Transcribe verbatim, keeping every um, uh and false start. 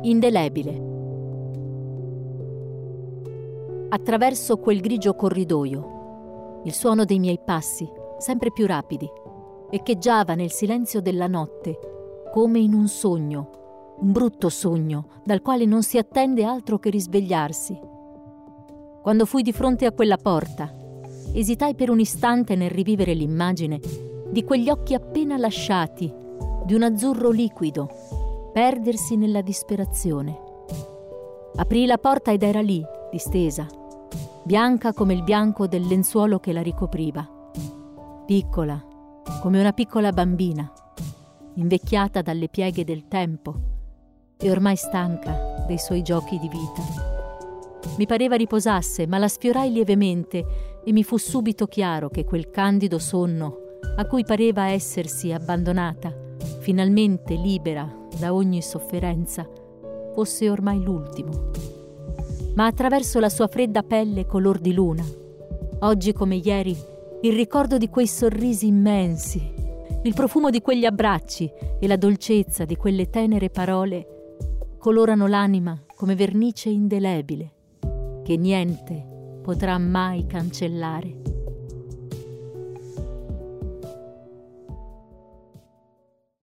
Indelebile. Attraverso quel grigio corridoio, il suono dei miei passi, sempre più rapidi, echeggiava nel silenzio della notte, come in un sogno, un brutto sogno dal quale non si attende altro che risvegliarsi. Quando fui di fronte a quella porta, esitai per un istante nel rivivere l'immagine di quegli occhi appena lasciati, di un azzurro liquido, perdersi nella disperazione. Aprii la porta ed era lì, distesa, bianca come il bianco del lenzuolo che la ricopriva, piccola, come una piccola bambina, invecchiata dalle pieghe del tempo e ormai stanca dei suoi giochi di vita. Mi pareva riposasse, ma la sfiorai lievemente e mi fu subito chiaro che quel candido sonno, a cui pareva essersi abbandonata, finalmente libera da ogni sofferenza, fosse ormai l'ultimo. Ma attraverso la sua fredda pelle color di luna, oggi come ieri, il ricordo di quei sorrisi immensi, il profumo di quegli abbracci e la dolcezza di quelle tenere parole colorano l'anima come vernice indelebile che niente potrà mai cancellare.